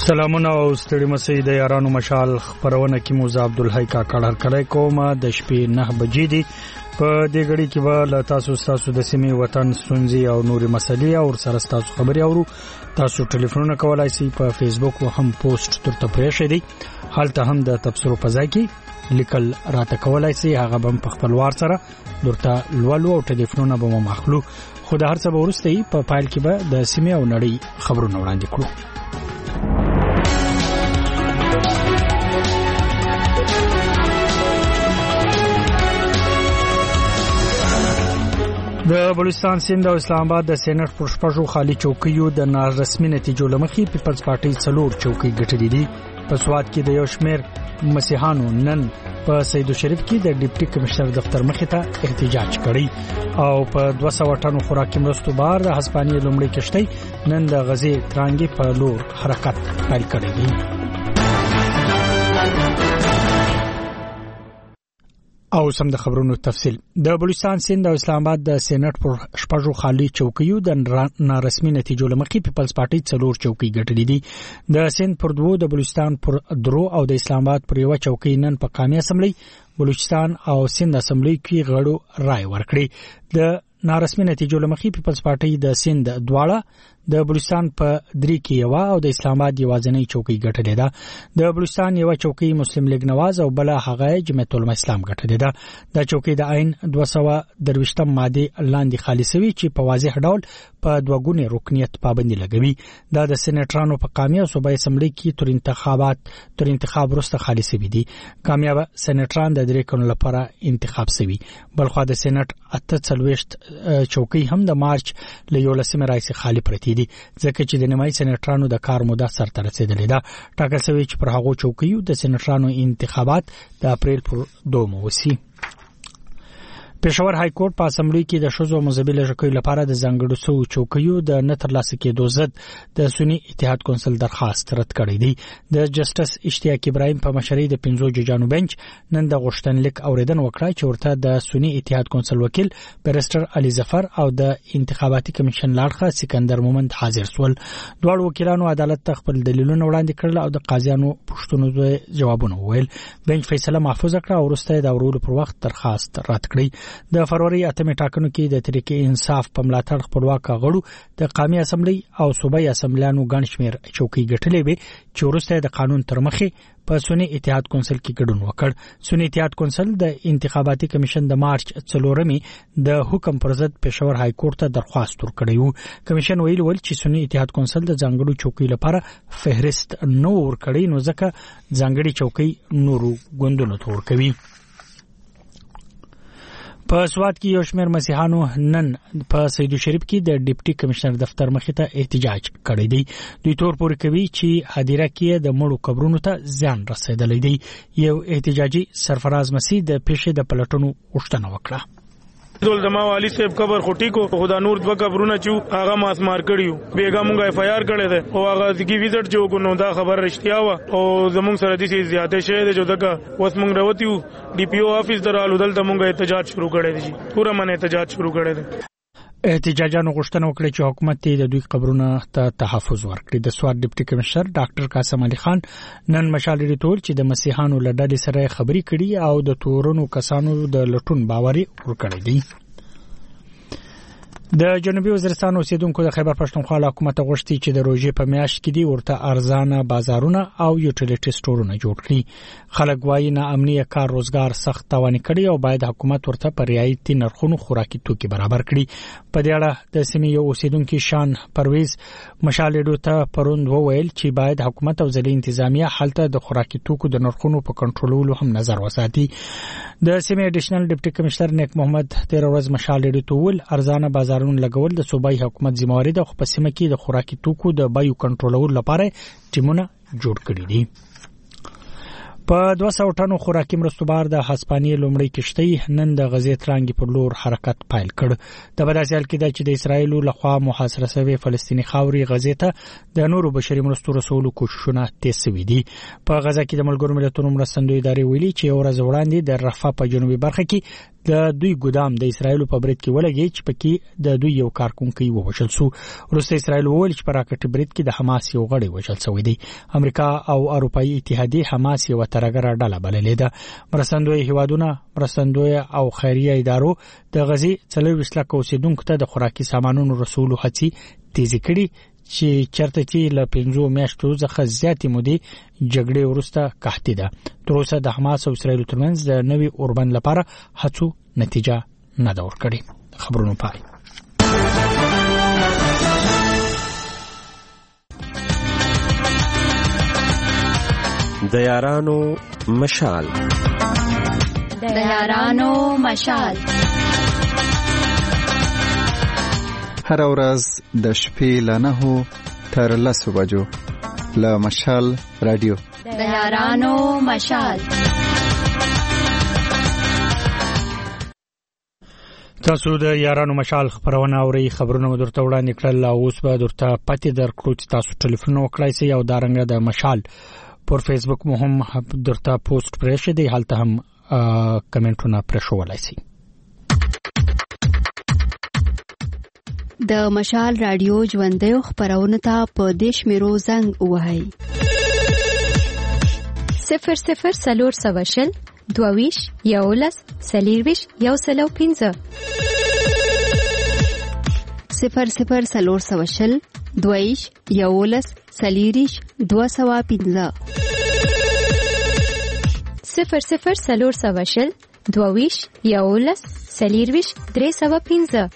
سلامونه او ستړي مسئ د یارانو مشال خبرونه کې موزه عبدالحی کاکړ هرکلی کوم د شپې 9 بجې دي په دې غړي کې به له تاسو د سیمې وطن ستونزې او نورې مسلې او سره تاسو خبري اورو. تاسو ټلیفونونه کولای شئ په فیسبوک او هم پوسټ ترته پرېښې دي حالته هم د تبصرو په ځای کې لیکل راته کولای شئ هغه به په خپل وار سره درته لولو او ټلیفونونه به مخلو خو د هر څه به ورسته په فایل کې به د سیمې او نړۍ خبرونه وړاندې کړو. د بلوچستان سیند او اسلام آباد د سېنات پر شپږو خالی چوکیو د نارسمي نتیجو لمخې پیپلز پارټي څلور چوکۍ ګټلې دي. په سواد کې د یو شمېر مسیحانو نن په سید شریف کې د ډیپټي کمشنر دفتر مخې ته احتجاج کړی او په 200 ټنو خوراکي مرستو بار د هسپانیې لومړی کشتۍ نن د غزې ترانګې په لور حرکت پیل کړی دی. او سم د خبرونو تفصیل د بلوچستان سیند او اسلام آباد د سېنات پر شپږو خالی چوکیو د نارسمي نتیجو لمخې پیپلز پارټي څلور چوکۍ ګټلې دي. د سیند پر 2 د بلوچستان پر 3 او د اسلام آباد پر 1 چوکۍ نن په قومي اسمبلی بلوچستان او سیند اسمبلی کې غړو رائے ورکړي. د نارسمي نتیجو لمخې پیپلز پارټي د سیند دواړه د بلوچستان په 3 کې یو او د اسلام آباد یوازینی چوکۍ ګټلې ده. د بلوچستان یو چوکۍ مسلم لیگ نواز او بل هغه جمعیت العلماء اسلام ګټلې ده. د چوکۍ د عین 223 ماده لاندې خالي شوی چې په واضح ډول په دوګونی رکنیت پابندي لګوي. دا د سېناترانو په قومي او صوبایي اسمبلی کې تر انتخاب وروسته خالي شوی دي. کامیاب سېناتران د 3 کلونو لپاره انتخاب شوی. بلخو د سېنات 48 چوکۍ هم د مارچ له 11 راځي خالی پرتی دي ځکه چې د نیمایي سېناترانو د کار موده سرته رسیدلې ده. ټاکل شوی چې پر هغو چوکیو د سېناترانو انتخابات د اپریل پر 2 وشي. پېښور های کورټ په اسمبلی کې د شوزو مذهبي لږکیو لپاره د ځانګړو سو چوکیو د نه ترلاسه کېدو ضد د سنی اتحاد کونسل درخواست رد کړی دی. د جسټس اشتیاق ابراهیم په مشرۍ د 5 ججانو بنچ نن د غوښتنلیک اوریدنه وکړه چې ورته د سنی اتحاد کونسل وکیل بیرسټر علي ظفر او د انتخاباتي کمیشن لاړخه سکندر مومند حاضر سول. دواړو وکیلانو عدالت ته خپل دلیلونه وړاندې کړل او د قاضیانو پوښتنو جوابونه وویل. بنچ فیصله محفوظ کړه او وروسته د اورولو پر وخت درخواست رد کړی. د فروری 8 ټاکنو کې د طریق انصاف په ملاتړ خپلواک غړو د قومي اسمبلی او صوبایي اسمبلیانو ګڼ شمېر چوکۍ ګټلې وي چې وروسته د قانون تر مخې په سنی اتحاد کونسل کې ګډون وکړ. سنی اتحاد کونسل د انتخاباتي کمیشن د مارچ 4 د حکم پر ضد پېښور های کورټ ته درخواست ورکړی و. کمیشن ویل چې سنی اتحاد کونسل د ځانګړو چوکۍ لپاره فهرست نو ورکړی نو ځکه ځانګړي چوکۍ نورو ګوندونو ته ورکوي. په سواد کې یو شمېر مسیحانو نن په سید شریف کې د ډیپټي کمشنر دفتر مخې ته احتجاج کړی دی. دوی تور پورې کوي چې هدیره کې د مړو قبرونو ته زیان رسیدلی دی. یو احتجاجي سرفراز مسیح د پیښې د پلټنو غوښتنه وکړه. دول دما والی صاحب قبر خټی کو خدا نور دوه قبرونه چې هغه ماس مار کړیو بیګا مونږه اف آی آر کړی دی او هغه دګي ویزټ جو کو نو دا خبر رښتیا و او زمونږ سره د سي زیاته شه دی جو دغه وس مونږ راوتیو ډي پی او افیس درالو دلته مونږه احتجاج شروع کړی دی. پورا من احتجاج شروع کړی دی. احتجاجانو غوښتنه وکړه چې حکومت د دوی قبرونو ته تحفظ ورکړي. د سواد ډیپټي کمشنر ډاکټر قاسم علي خان نن مشال لري ټول چې د مسیحانو لړډې سره خبري کړي او د تورونو کسانو د لټون باوري ورکړي دي. د جنوبي وزیرستان اوسیدونکو د خیبر پښتونخوا حکومت غوښتي چې د روزي په میاشت کې دی ورته ارزانه بازارونه او یوټیلیټي سټورونه جوړ کړي. خلک وايي نه امني کار روزګار سخت توان کړي او باید حکومت ورته پر رعایتي نرخونو خوراکي توکي برابر کړي. په دې اړه د سیمې یو اوسیدونکو شان پرویز مشالېډو ته پروند وویل چې باید حکومت او ځلې انتظامیه حالت د خوراکي توکو د نرخونو په کنټرولولو هم نظر وساتي. د سیمې اډیشنل ډیپټي کمشنر نیک محمد 13 ورځ مشالېډو ته ول ارزانه بازارونه لګول د صوبایي حکومت ذمہواری ده خو په سیمه کې د خوراکي توکو د بایو کنټرولولو لپاره ټیمونه جوړ کړي دي. په 200 ټنو خوراکي مرستو بار د هسپانیې لومړی کشتۍ نن د غزې ترانګې پر لور حرکت پیل کړ. د بداسیال کې د چې د اسرایل لخوا محاصره شوی فلسطینی خاوري غزې ته د نورو بشري مرستو رسولو کوششونه تیز شوي دي. په غزه کې د ملګرو ملتونو مرستندوی ادارې ویلي چې ورځ وړاندې د رفح په جنوبي برخه کې د دوی ګودام د اسرایل په برید کې ولګي چې پکې د دوی یو کارکونکي ووژل شو. وروسته اسرایل وویل چې په راکټ برید کې د حماس یو غړی وژل شوی دی. امریکا او اروپאי اتحادیه حماس یو ترګره ډله بللې ده. مرستندوی هیوادونه، مرستندوی او خیریه ادارو د غزي 40 لک اوسیدونکو ته د خوراکي سامانونو رسولو هڅې تیزی کړي چې چرته چې له 5 میاشتو څخه زیاتې مودې جګړې وروسته قحطي ده. تر اوسه د حماس او اسرایل ترمنځ د نوي اوربند لپاره هڅو نتیجه نه ده ورکړې. خبرونه پای. د یارانو مشال، د یارانو مشال. هر ورځ د شپې له 9 تر 10 بجو له مشال رادیو. د یارانو مشال. تاسو د یارانو مشال خبرونه اوري. خبرونه درته وړاندې کړل او اوس به درته پاتې درکړو چې تاسو ټلیفون وکړئ سي او دارنګ د مشال پر فیسبوک مو هم درته پوسټ پرې دی، هلته هم کمنټونه پرېښولای سي. د مشال رادیو ژوندۍ خبرونه ته په دیش میرو زنګ وهاي 00 سلور سواشل دوویش یولس سلیرویش یوسلو 15 00 سلور سواشل دوویش یولس سلیریش 215 00 سلور سواشل دوویش یولس سلیرویش 315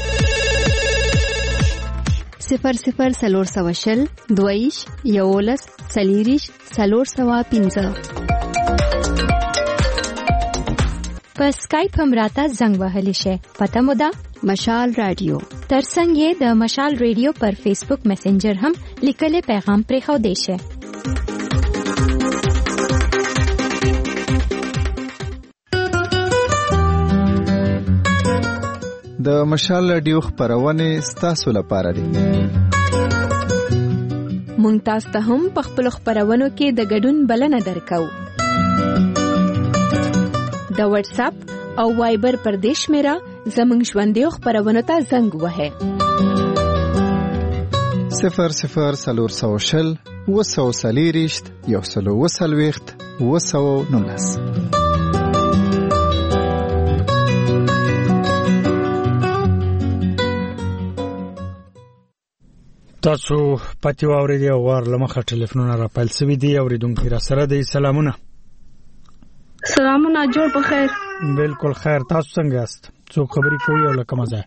00 سلور سواشل دوویش یولس سلیریش 315 په اسکایپ هم راته زنګ وهلی شي. پته مو ده مشال رادیو. ترڅنګ یې د مشال رادیو پر فیسبوک میسنجر هم لیکلي پیغام پرې خو دی شي. د مشال رادیو خبرونه ستاسو لپاره دي. مونږ تاسو ته هم په خپل خبرونو کې د ګډون بلنه درکو. د واتس اپ او وایبر پر دیش میرا زمنګ ژوندۍ خبرونه ته زنګ وهه 00 سلور سواشل وسو سلیریشت یوسلو وسلويخت وسو نولس. تاسو پاتې واورئ او ور لمخه ټلیفونونه را پیل سوي دي. اوریدونکو را سره دي. سلامونه. سلامونه، جوړ په خیر. بالکل خیر. تاسو څنګه یاست؟ څو خبرې کوي او لکه مزه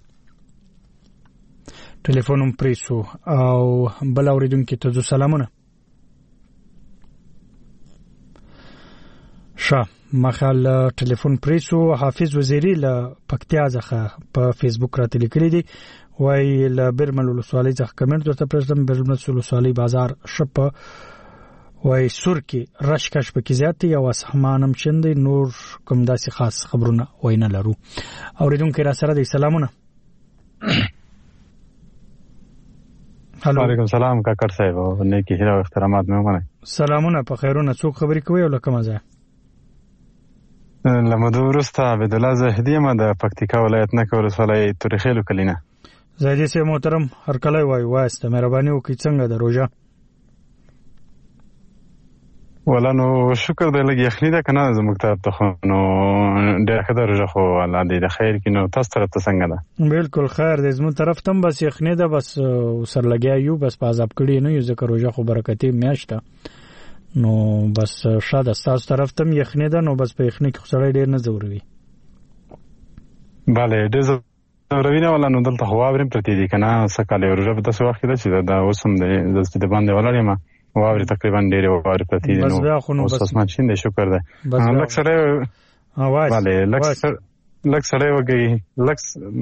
ټلیفونم پریسو او بل اوریدونکو ته سلامونه. مخال ټلیفون پریسو حافظ وزیری له پکتیا ځخه په فیسبوک راته لیکلي دي. وای له برمل ولسوالۍ څخه کمنټ درته پرځم. برمل ولسوالۍ بازار شپ وای سور کې رشکش پکې زیات او اسمانم چندې نور کوم داسې خاص خبرونه وینه لرو. اوریدونکو را سره د سلامونه. وعلیکم سلام کاکر صاحب، نیکی هیله او احترامات مې ومنئ. سلامونه، په خیرونه. څوک خبرې کوي او لکه مزه؟ لمدو وروسته عبدالله زاهدی ما د پکتیکا ولایت نکه ولسوالۍ تورخیلو کلینه. زاهدی صاحب محترم، هر کله وایسته مهرباني وکړئ. څنګه د روژه؟ ولانو شکر دې لګي یخنی ده کنه زموږ طرف ته خو نو ډېر ښه درجه خو الله دې د خیر کې نو تاسو طرف ته څنګه ده؟ بالکل خیر دې زموږ طرف ته بس یخنی ده، بس سر لګیا یو بس په عذاب کړی نه یو ځکه روژه خو برکتي میاشت نو بس شاده تاسو طرف ته یخنی ده نو بس په یخنی کې خسړی ډېر نه زوروي. bale ډېر زوروي نه ولانو دلته خو واورم پرتی دي کنه سکاله روژه په تاسو وخت کې چې دا اوسم د باندې ولاړ یم واوري تقریبا ډېر واوري پرتی دي نو بس اسمان شین دې شکر ده. لک سره اواز bale لک سره وګي لک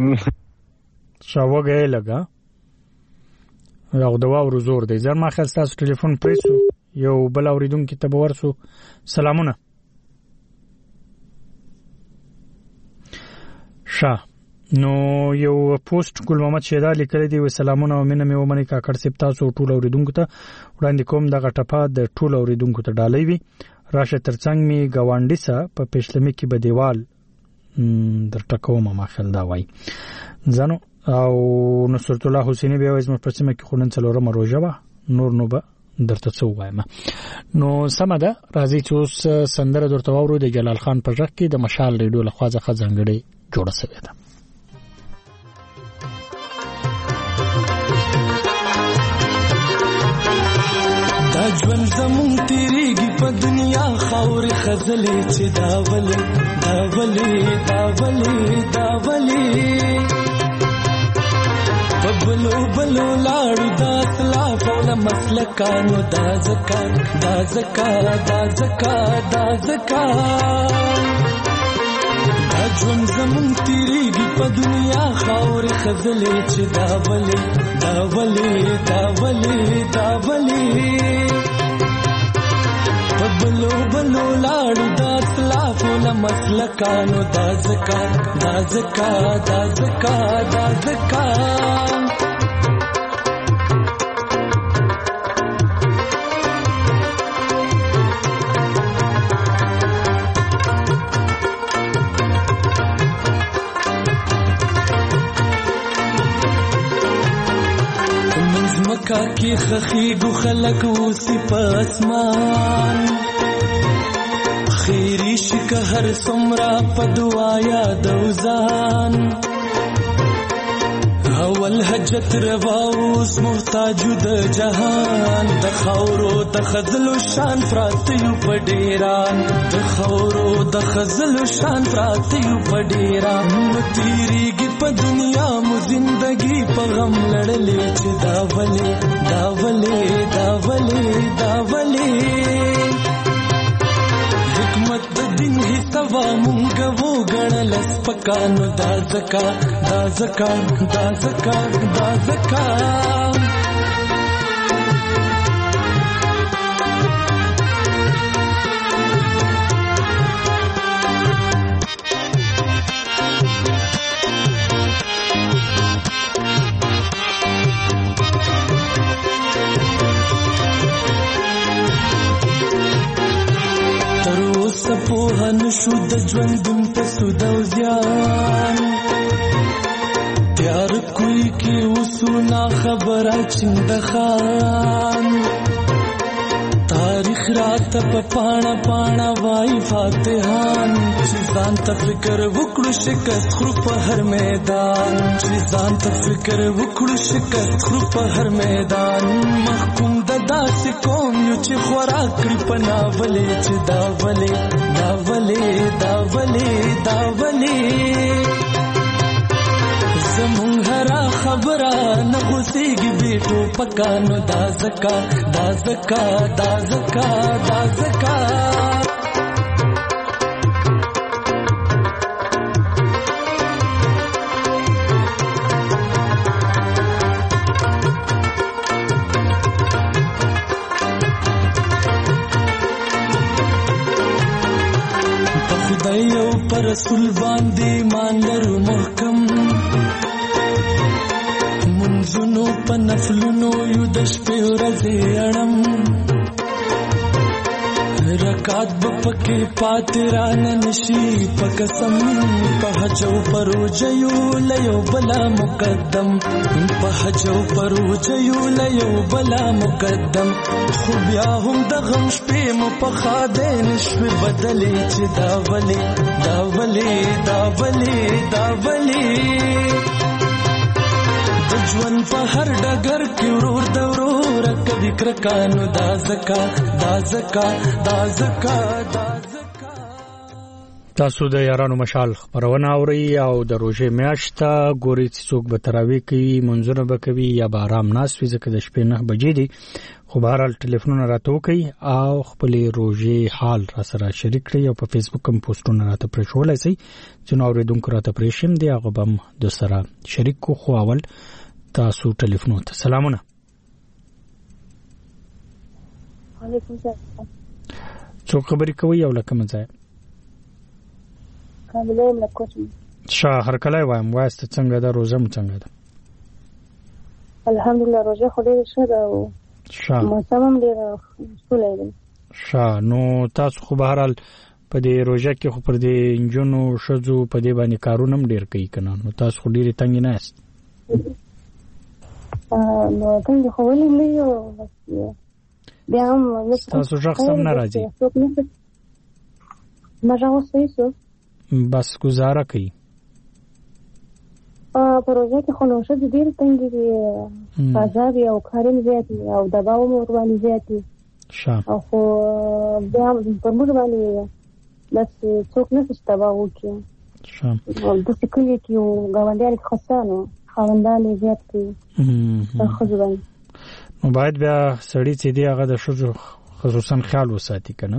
شاوګه لګا یو د واورو زور دی. زر ما خل تاسو ټلیفون پریسو یو بل اوریدونکو ته ورسو. سلامونه. نو یو پوسټ ګل محمد شیدا لیکلی دی و سلامونه او مینه مې ومني کاکړ سپ تاسو ټول اوریدونکو ته وړاندې کوم دغه ټپه د ټول اوریدونکو ته ډالۍ وي. راشه ترڅنګ می گاونډي سا په پښلمې کې به دیوال درته کوم ما خل دا وای ځنو او نصرت الله حسینی بیا وایي په سیمه کې خونن څلورم روزه وا نور نو به درته څه وایم نو سم ده راځي چې سندره درته وورو د جلال خان په ژغ کې د مشال ریډیو لخوا ځخه ځنګړي جوړه شوې ده دا ژوند زمون تیریږي په دنیا خاور خزلې چې دا ولې بلو لاړو دا خلاف او مسلکانو دا زکات دا ژوند زمون تیریږي په دنیا خاور خزلې چې دا ولې بلو لاړو دا خلاف او مسلکانو دا زکات مکا کی خخیگو خلق اوسی پا اسمان خیری شک هر سمرا پا دعایا دوزان اول حجت رواوس محتاجو د جهان د خورو د خزلو شان فراتیو په ډیران د خورو د خزلو شان فراتیو په ډیران تیریږي په دنیا مو زندگی په غم لړلې چې دا ولې حکمت د دین حسابا مونږ وو غړل سپکانو دا زکا سپوهن شو د ژوندون ته سود او زیان تیار کوئی کی وسونا خبره چند خان تاریخ رات په پانا وای فاتحان چې ځان ته فکر وکړو شکست خرو په هر میدان محکوم د داسې قوم یو چې خوراک کړي په ناولې چې دا ولې زمون هرا خبره نه غوسیږي بیٹو پکانو دا زکا خدایو پر رسول باندې مان لرو محکم منځونو په نفلونو یو د شپې ورځې اړم رکعت بپکې پاتې رانه نشي په قسم په حجو پروجیو لیو بلا مقدم خو بیا هم د غم شپې مو په خاده نشوي بدلې چې دا ولې د ژوند په هر ډګر کې ورور د ورور کوي کرکانو دا زکا تاسو د یارانو مشال خبرونه اوري او د روزه میاشت ګوري چې څوک به تراوی کوي منځونه به کوي یا به آرام ناس وي ځکه د شپې 9 بجې دي خو بهرحال ټلیفونونه راته کوي او خپل روزه حال را سره شریک کړي او په فیسبوک هم پوسټونه راته پرېښولای شي چې نو اوریدونکو راته پرېښیم دی هغه بم د سره شریک کو خو اول تاسو ټلیفون ته سلامونه وعلیکم السلام څوک خبرې کوي او لکه مزه کامله ملکوټ شاه هر کله وایم واسته څنګه ده روزه مو څنګه ده الحمدلله روزه خو ډیره ښه ده او موسم هم ډیر ښکلی دی نو تاسو خو بهرحال په دې روزه کې خو پر دې انجونو شذو په دې باندې کارونه هم ډیر کوي کنه نو تاسو خو ډیر تنګ نه یاست نو څنګه خو ولې نه یو بیا هم تاسو شخص هم نه راځي ما راوځي بس گزاره کوي په روزه کې خو نو شذ ډیر تنګ دي عذاب او کارم زیات او دباو مور باندې زیات او خو بیا په موږ باندې بس څوک نه څه تباو کوي د سکلي کې او غوندار خاصانو خاوندان زیات کوي خو ځوان نو باید بیا سړی چې دی هغه د شذ خصوصا خیال وساتي کنه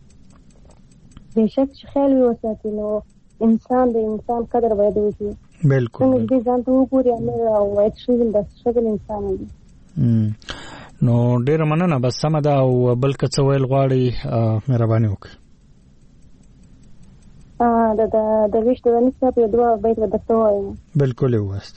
بهشک خیال وساتي نو انسان د انسان قدر باید وکړي بالکل دې ځان ته وګوري او وایي چې د شغل انسان دی نو ډیر مننه بس سم ده او بل څه ویل غواړي مهرباني وکړئ د ویشت د نصاب په دوه بیت ودته وایم بالکل واست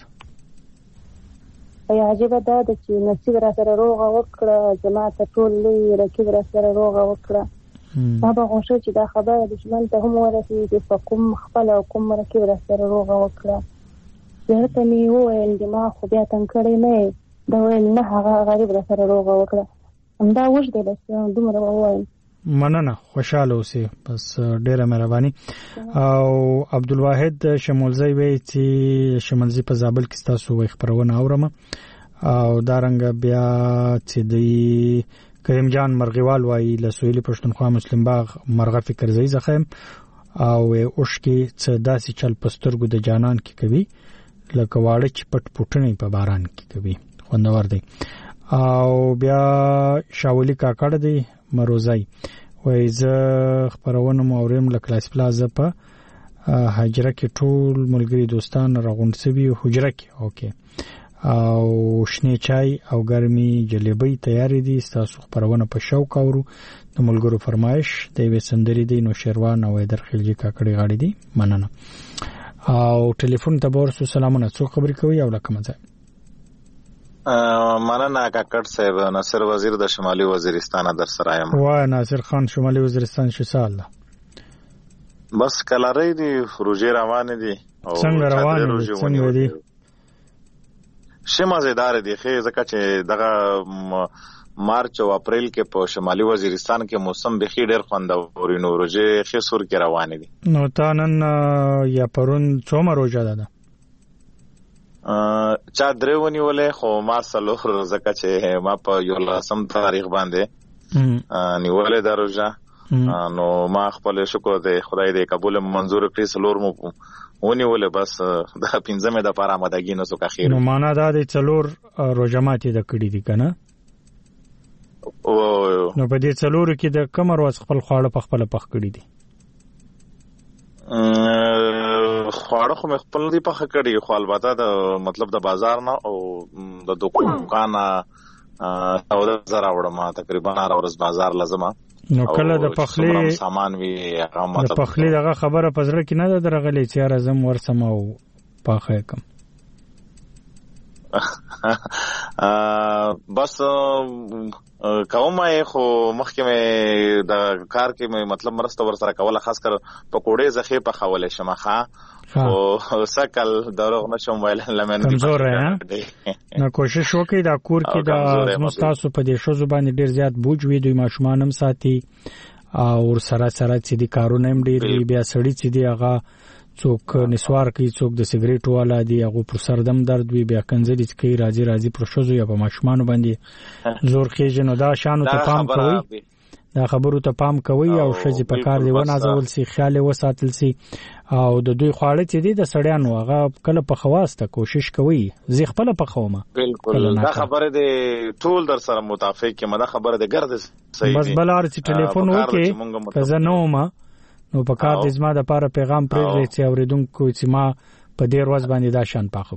یا عجیب ده چې نصیب را سره روغه وکړه جماعت ټول لوی رکیب را سره روغه وکړه بابا غوښه چې دا خبره د شمن ته هم ورسېږي چې فقم خپل او کوم رکیب را سره روغه وکړه زه ته می وویل دماغ خو بیا تنګ کړی نه دا ویل نه هغه غریب را سره روغه وکړه همدا وژ دی بس دومره ووایم مننه خوشاله اوسئ بس ډیره مهرباني او عبدالواحد شمولزی وی چې شمولزی په زابل کې تاسو وي خبرونه اورم او دارنګ بیا چې دی کریم جان مرغیوال وایي له سویل پښتونخوا مسلم باغ مرغه فکر زئی زخم او اوشکی څه داسې چل پسترګو د جانان کې کوي لکه واړه چې پټ پټنې په باران کې کوي خوندور دی او بیا شاولی کاکړ دی مروزای وای زه خبرونه مورم له کلاس پلازا په حجره کې ټول ملګری دوستان راغونډ سوي حجره کې اوکې او شنه چای او ګرمي جلیبي تیار دي تاسو خبرونه په شوق اورو د ملګرو فرمایش د وسندري دی نو شیروان او درخلجی کاکړی غاړي دي مننه او ټلیفون ته ورسو سلامونه څو خبرې کوي او لکه مزه مننه کاکړ صاحب ناصر وزیر د شمالي وزیرستان در سره یم وای ناصر خان شمالي وزیرستان څه سال بس کلارې دي روزي روان دي او څنګه روان دي شمازدار دي خې ځکه چې دغه مارچ او اپریل کې په شمالي وزیرستان کې موسم بخي ډېر خوندور نو روزي خې سور کې روان دي نو تانن یا پرون څومره روزه ده چا درونی ولې خو ما سلو ځکه چې ما په یو لسم تاریخ باندې نیولې د روزه نو ما خپل شکر دې خدای دې قبول منظور کړی سلور مو ونی ولې بس د پنځمه د پاره آمادګی نو څه خیر نو معنا دا د څلور روزماتې د کړي دي کنه نو په دې څلور کې د کمر واس خپل خواړه په خپل پخ کړي دي خواړه خو خپل دی په خکړی خو البته د مطلب د بازار نه او د دکان او د زرا وړم تقریبا هر ورځ بازار لازمه نو کله د پخلی سامان وی هغه مطلب د پخلی دغه خبره پزړه کې نه درغلې چې راځم ورسم او پاخه کم بس کومه خو مخکې د کار کې مطلب مرسته ور سره کوله خاص کر پکوړې زخه په خوله شمخه او سکل دروغ نشم ویل لمن کمزور نه کوشش وکړئ دا کور کې دا مستاسو په دې شو زبان ډیر زیات بوج وي دوی ماشومان هم ساتي او سره چې دي کارونه هم ډیر بیا سړی چې دی هغه څوک نسوار کوي څوک د سیګریټ والا دی هغه پر سردم درد وي بیا کنځلې کوي راځي پر شوزو یا په ماشومان باندې زور خېژ نو دا شانو ته پام کوي دا خبرو ته پام کوي او شذې په کار دی ونازول سي خیال وساتل سي او د دوی خواړه چې دي د سړیانو هغه کله په خواسته کوشش کوي زی خپل په خومه بالکل دا خبره دی ټول در سره متافق کې مده خبره دی ګرځي صحیح بس بلار چې ټلیفون وکي کزه نوما نو په کار د زما د پاره پیغام پرې چې اوریدونکو چې ما په ډیر ورځ باندې دا شان پاخو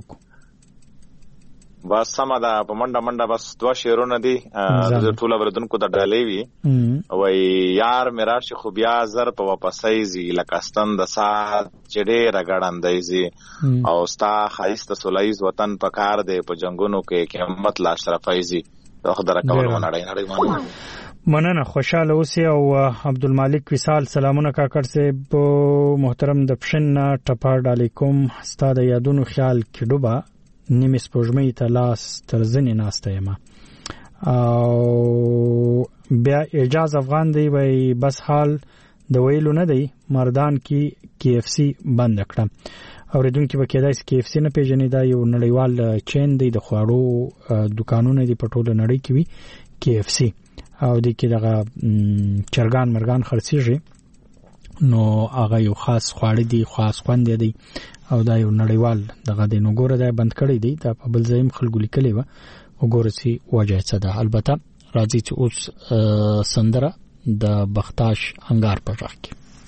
بس سم ده په منډه بس دوا شیرونه دي د ټول اوریدونکو د ډالې وی وای یار میرا شي خو بیا زر په واپسای زی لکستان د سات چډې رګړندای زی او ستا خایست سولایز وطن په کار دی په جنگونو کې قیامت لا اشرفای زی د خدای کول ونړای نړۍ مننه خوشاله اوسئ او عبدالمالک وصال سلامونه کاکړ صاحب محترم د پښن ټپاډ علیکم ستاسو یادونو خیال کې ډوبه نیمه سپوږمۍ ته لاس تر ځنې ناسته یم او بیا اعجاز افغان دی وای بس حال د ویلو نه دی مردان کې KFC بند کړه اوریدونکو به کېدای شي KFC نه پیژنې دا یو نړیوال چین دی د خواړو دکانونه دی په ټوله نړۍ کې وي KFC او د کې دغه چرګان مرغان خرڅيږي نو هغه یو خاص خواړه دی خاص خوند دی او دا یو نړیوال دغه د نوګوره دا بند کړی دی دا په بل ځایم خلکو لیکلی و وګوره سي وجه څه ده البته راځي چې اوس سندره د بختاش انګار پر راځي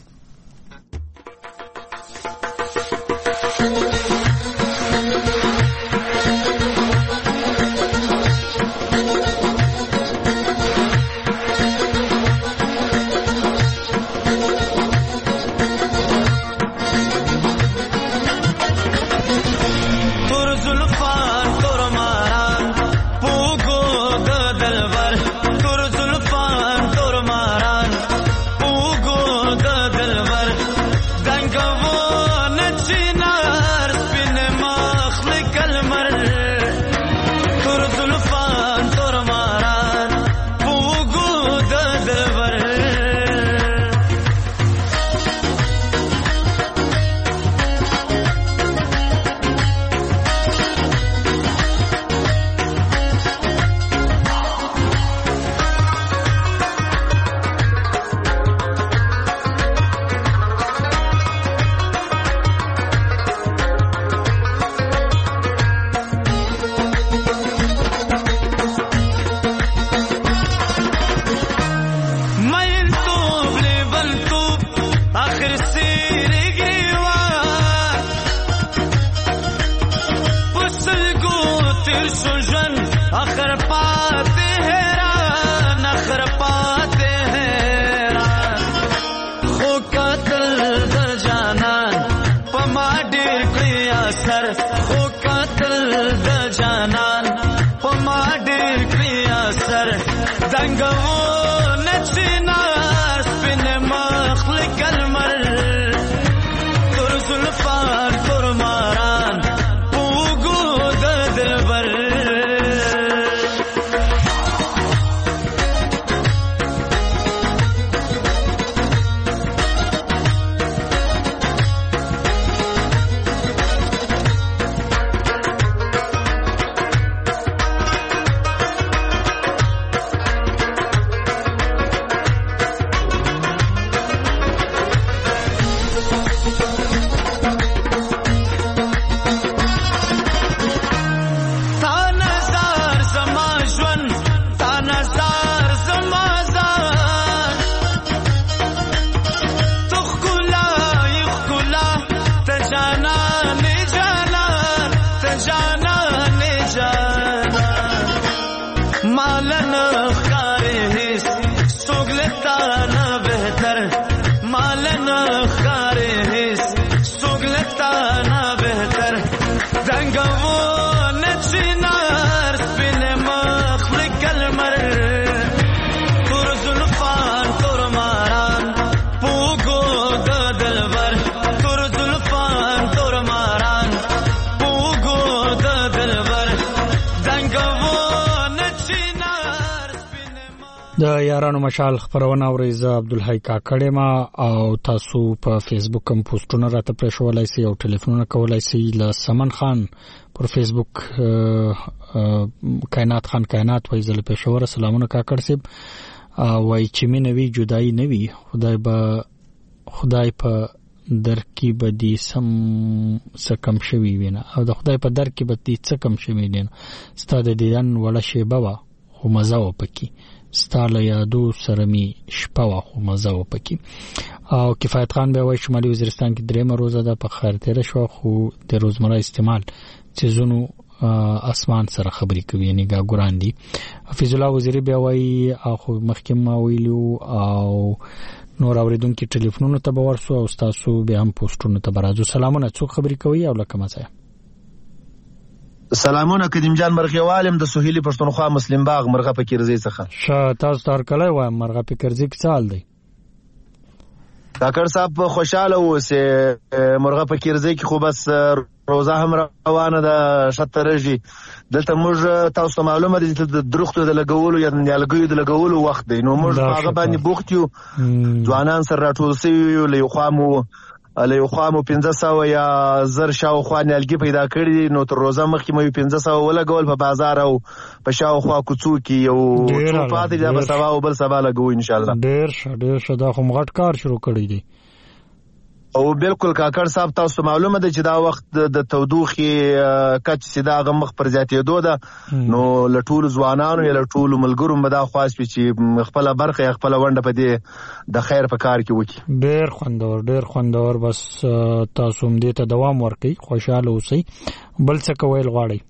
د یارانو مشال خبرونه اوریز عبدالحی کاکړه ما او تاسو په فیسبوک کوم پوسټونه راته پرېښولای شئ او ټلیفونونه کولای شئ ل سمن خان پر فیسبوک کائنات خان کائنات وای زله پېښور سلامونه کاکړ صاحب وای چې مینوي جدای نوي خدای په در کې بدی سم سکم شوی وینه او د خدای په در کې بدی سکم شوی وینه ستاده دیدن ولا شی بابا خو مزه و پکې ستاله یادو سره می شپه و خو مزه و پکې او کفایت خان به وای شمالي وزیرستان کې درېمه روزه ده په خیر تیر شو خو د روزمره استعمال چیزونو اسمان سره خبرې کوي یعنی ګوران دي حفیظ الله وزیری به وای خو محکمه ویلو او نور اوریدونکو ټلیفونونو ته به ورسو او تاسو به هم پوسټونو ته برازو سلامونه څوک خبرې کوي او لکه مزه سلامونه قدیم جان مرغیوالم د سهیلی پښتونخوا مسلم باغ مرغه پکیرزی څخه. تاسو تار کله وایم مرغه پکیرزی کې څال دی؟ کاکړ صاحب خوشاله اوسه مرغه پکیرزی کې خو بس روزه هم روانه ده شترجی دلته موږ تاسو معلومه دي چې د درختو د لګولو یا نیالګیو د لګولو وخت دی نو موږ هغه باندې بوخت یو ځوانان سره راټول سوي یو له خامو 1500 یا زر شاوخوا نیالګي پیدا کړي نو تر روزه مخکې مې 1500 ولګول په بازار او په شاوخوا کوڅو کې یو څو پاتې دا به سبا او بل سبا لګو ان شاء الله. ډېر ښه دا خو مغټ کار شروع کړی دی. او بالکل کاکړ صاحب تاسو معلومه ده چې دا وخت د تودوخي کچ چې دا غمخ پر زیاتېدو ده نو لټول ځوانانو یا لټول ملګرو مدا خواست چې خپل برخه خپل ونده په دې د خیر په کار کې وکړي. ډېر خوندور بس تاسو هم دې ته دوام ورکړئ خوشاله اوسئ. بل څه کول غواړئ؟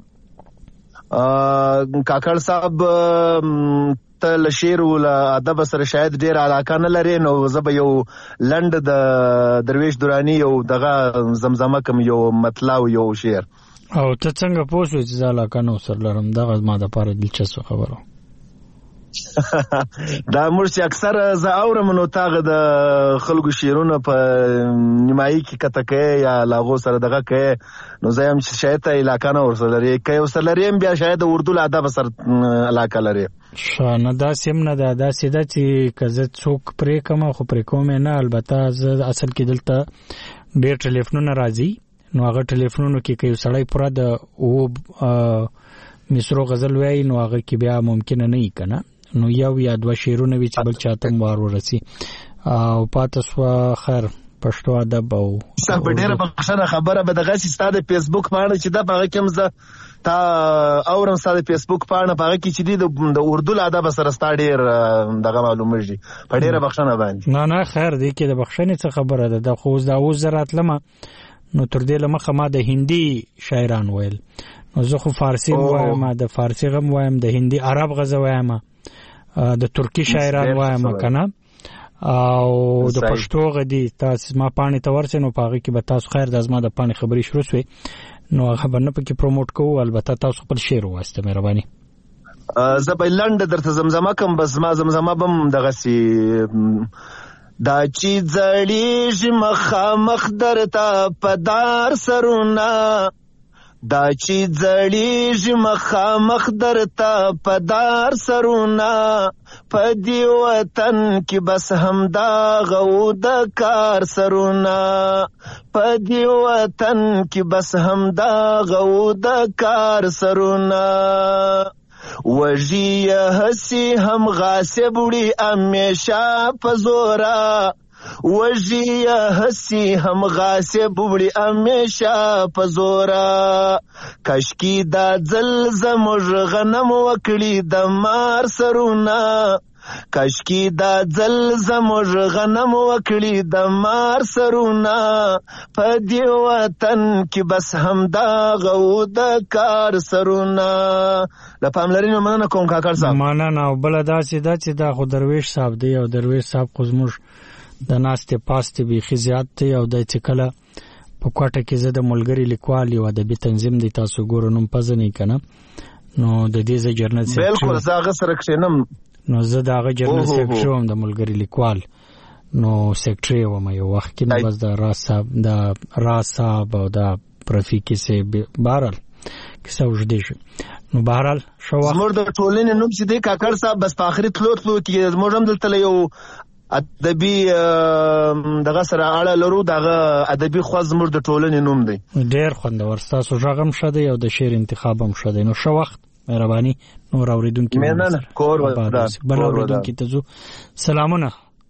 کاکړ صاحب ته شعر او ادب سره شاید ډیر علاقه نه لري نو زه به یو لنډ د درویش درانی یو دغه زمزمه کوم یو مطلب یو شعر. او ته څنګه پوښتنه چې علاقه نو سره لرم دغه ما د پاره دلچسپ خبره دا مرشي اکثر زه اورم نو تاغه د خلکو شیرونه په نیمایي کې کته کوي یا لاغو سره دغه کوي نو زه هم شاید ته علاقه نه ورسره لري کوي او سره لري بیا شاید اردو ادب سره علاقه لري. شانه دا سیم نه دا سیده چې کزه څوک پرې کوم خو پرې کوم نه البته زه اصل کې دلته ډېر ټلیفونونه راځي نو هغه ټلیفونونو کې کوي سړی پوره د او مصرو غزل وایي نو هغه کې بیا ممکن نه وي کنه نو یو یا دوه شعرونه وی چې بل چاته وار ورسي او پاتې سو خیر پښتو ادب او صاحب ډېر بخښنه خبره به دغه ستاده فیسبوک باندې چې دا هغه کوم زه تا اورم ستاده فیسبوک باندې هغه کې چې د اردو ادب سره ستاده ډېر دغه معلومه دي په ډېر بخښنه باندې. نه خیر دی کې د بخښنې څه خبره ده د خو دا اوس زرات لمه نو تر دې لمخه ما د هندي شاعران ویل نو زه خو فارسی وایم د فارسی غم وایم د هندي عرب غزه وایم د ترکی شاعران وایم کنه او د پښتو غدي تاسو ما پانی ته ورسې نو پاغه کې به تاسو خیر د ازما د پانی خبري شروع شوي نو خبر نه پکې پروموټ کوو البته تاسو خپل شعر واسطه مهرباني. زه به لنډ درته زمزمه کوم بس ما زمزمه بم دغه سي دا چې زړیږي مخامخ درته پدار سرونه دا چې زړیږي مخامخ درته پدار سرونه په دې وطن کې بس همدا غو د کار سرونه په دې وطن کې بس همدا غو د کار سرونه وژي هسي هم غاسب وړي امیشه په زوره وژي هسي هم غاسب وړي امیشه په زوره کشکی دا ځل زموږ غنم وکړي د مار سرونه کشکی دا ځل زموږ غنم وکړي د مار سرونه په دې وطن کې بس همدا غو د کار سرونه. د پاملرینو مننه کوم کاکړ صاحب. مننه او بل داسې دا چې دا خو درویش صاحب دی او درویش صاحب خو زموږ د ناستې پاستې بیخي زیات دی او د چې کله په کوټه کې زه د ملګري لیکوال یو ادبي تنظیم دی تاسو ګورو نوم پزنې کنه نو د دې زه جرنل سیکټري بالکل زه هغه سره کښینم نو زه د هغه جرنل سیکټري وم د ملګري لیکوال نو سیکټري وم یو وخت کې نو بس د راز صاحب او د پرفیکي سه بهرال کیسه وجدي شو نو بهرال شو زموږ د ټولنې نوم چې دی کاکړ صاحب بس په اخري تلو کې زموږ هم دلته یو ادبي دغه سره اړه لرو دغه ادبي خو زموږ د ټولنې نوم دی. ډېر خوندور تاسو ژغم شته او د شعر انتخاب هم شته نو شو وخت مهرباني نور اوریدونکو مننه کور ودا بل اوریدونکو ته زو سلامونه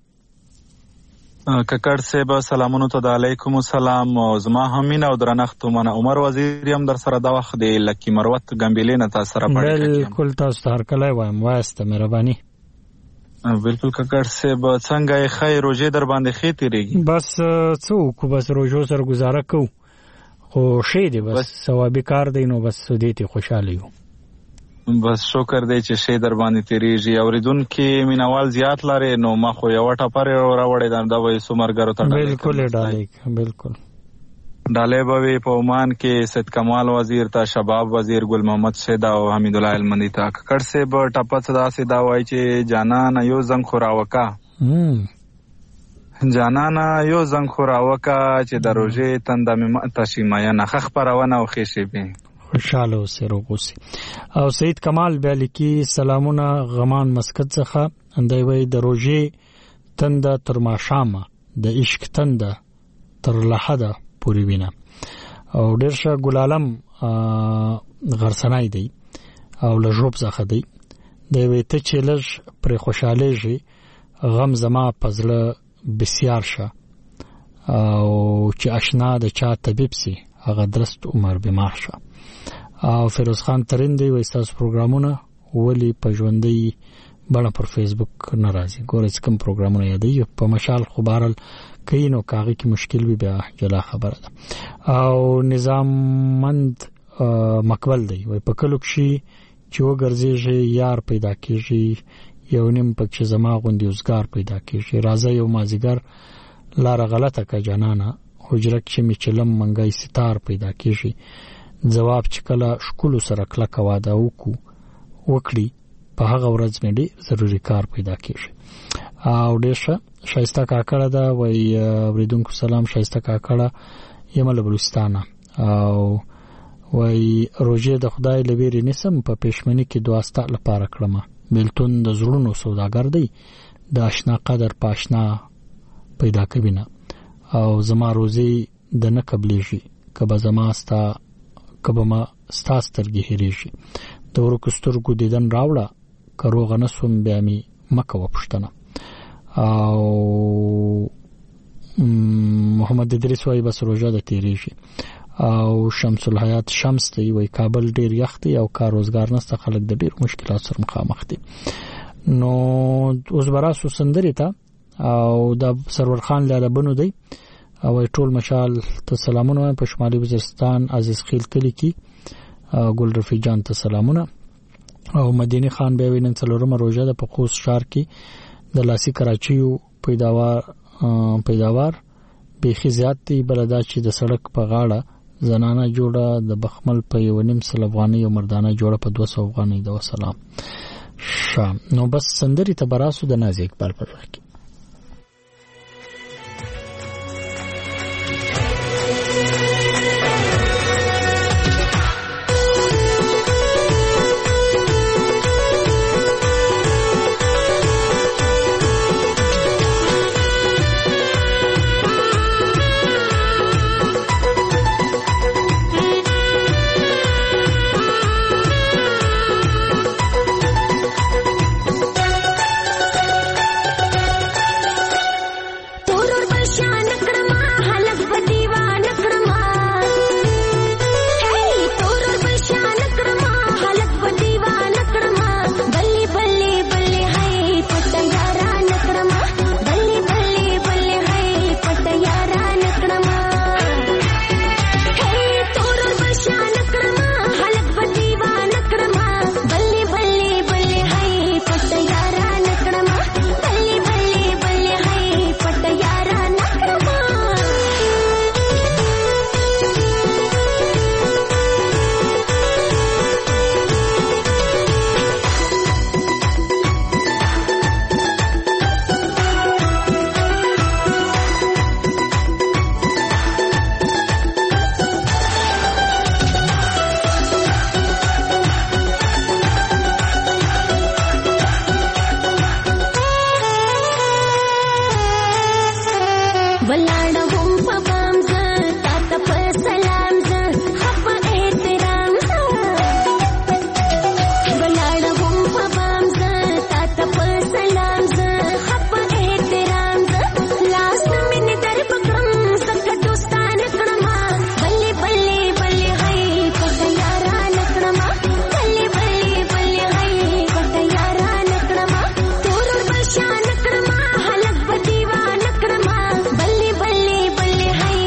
ککړ صاحب سلامونه ته علیکم السلام او زما همین او درنښت منه عمر وزیر هم در سره دا وخت دی لکی مروت ګمبلې نه تاسو سره پړې بالکل تاسو هر کله وایم واسطه مهرباني. بالکل ککړ صاحب څنګه یې خیر روزه در باندې خې تیریږي بس څوک بس روزو سره گزاره کو خو شي دی بس ثوابي کار دی نو بس دې ته خوشاله یو بس شکر دی چې شي در باندې تیریږي اوریدونکو مینوال زیات لري نو ما خو یو ټپره راوړې دا وې سومرګرو ته بالکل ډالې بالکل ډالۍ به وي په عمان کې سید کمال وزیر ته، شباب وزیر ګل محمد سیدا او حمید الله المندي ته. ککړ صاحب ټپه صدا سي دا وایي چې جانان یو زنګ خوراوکا جانانا یو زنګ خوراوکا چې د روژې تنده مې ماته شي میینه ښه خپرونه وښې شي خوشحاله اوسې روغ اوسې. او سید کمال بیا لیکي سلامونه غمان مسکت څخه. دی وایي د روژې تنده تر ماښامه د عشق تنده تر لحده پورې وینه. او ډېر ښه ګلالم غرسنای دی او له ژوب څخه دی. دی وایي ته چې لږ پرې خوشحالېږي غم زما په زړه بسیار شه او چې اشنا د چا طبيب سي هغه درست عمر بیمار شه. او فیروز خان ترین دی وایي تاسو پروګرامونه ولی په ژوندۍ بڼه پر فیسبوک ناراضي ګورئ کوم پروګرامونه یادي په مشال خبرل کینو کاغی کی مشکل وی بیا جلا خبره ده. او نظاممند مقبل دی وایي په کلو کې چې وګرځي یار پیدا کیږي یو نیم پکې زما غوندي اوسګار پیدا کیږي راځي یو مازیګر لار غلطه کا جانانا حجره کې می چلم منګای ستار پیدا کیږي جواب چې کله شکل سره کله کواده وکړي په هغه ورځ مې ډېر ضروري کار پیدا کیږي. او ډېر شایسته کاکړه دا وایي اوریدونکو سلام شایسته کاکړه یمل بلوچستان. او وایي روژې د خدای لویری نسم په پښمنۍ کې دواسته لپاره کړم بلتون د زړونو سوداګر دی د آشنا قدر پاشنا پیدا کوي نه. او زما روزي د نه قبلېږي کبه زما ستا کبه ما ستا سترګې هېرېږي د ورکو سترګو دیدن راوړه کروغ نسوم بیا می مکه وپښتنه. او محمد ادریس وایي بس روژه د تیریږي. او شمس الحیات شمس دی وایي کابل ډیر یخ دی او کار روزګار نشته خلک د ډیر مشکلات سره مخامخ دي. نو اوس براسو سندري ته او د سرور خان لاله بنو دی او ټول مشال ته سلامونه په شمالي وزیرستان عزیز خیل کلی کی ګل رفیع جان ته سلامونه. او مدینی خان بیا وینن څلورمه روزه د پخوس شهر کې د لاسي کراچیو پیداوار بیخي زیات دی بلدا چې د سړک په غاړه زنانه جوړه د بخمل په 1.5 افغاني او مردانه جوړه په 200 افغاني د وسلام شام. نو بس سندري ته براسو د نازي اقبال پر راکی. Hey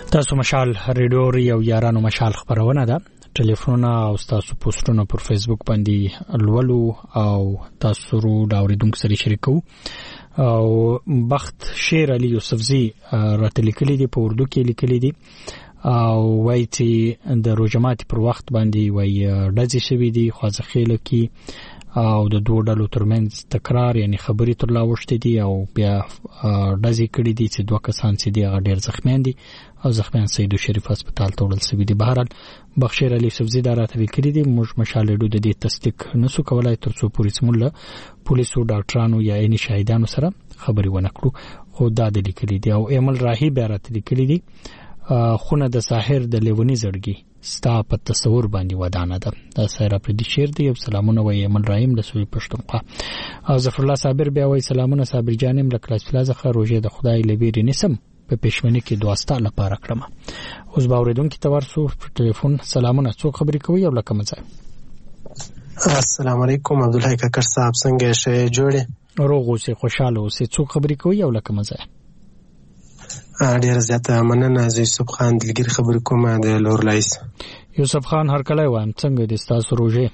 تاسو مشال ریډیو ریو یارانو مشال خبرونه ده ټلیفونونه او تاسو پوسټونه پر فیسبوک باندې لولو او تاسو دا اوریدونکو سره شریکو او بخت شیر علي یوسفزي راتلیکلي دي په اردو کې لیکلي دي او وایي چې د روزمات پر وخت باندې وایي دځي شوی دي خوځخېل کې او د دوه ډلو ترمنځ تکرار یعنی خبري تر لا وشته دي او بیا دځي کړي دي چې دوه کسان چې دي هغه ډېر زخمیان دي او زخمیان سیدو شریف هسپتال ته وړل شوی دي. بهرحال بخشیر علي یوسفزي دا راته کړي دي موږ مشالېدو د دې تصدیق نسو کولای تر څو پولیس مولا پولیسو ډاکټرانو یا عیني شاهدانو سره خبري ونکړو خو دا د لیکلي دي. او ایمل راهي بیا راته لیکلي دي خونه د ساحر د لیونی زړګي ستا په تصور باندې ودانه ده. دا سره پر دې شعر دی. سلامونه وای ایمل راهیم د سوي پښتونخوا. او ظفر الله صابر بیا وای سلامونه صابر جانم له کلاس پلازه خروجه د خدای لبیری نسم په پښمنه کې دواسته لپاره کړم. اوس باوریدون کې تورسو په ټلیفون سلامونه څو خبرې کوي او لکه مزه. السلام علیکم عبدالله کاکر صاحب څنګه شې جوړې روغ اوسې خوشاله اوسې څو خبرې کوي او لکه مزه. ډیر زیاته مننه زه یوسف خان دلګری خبرې کوم د لور لایس. یوسف خان هر کله وایم څنګه د تاسو روزه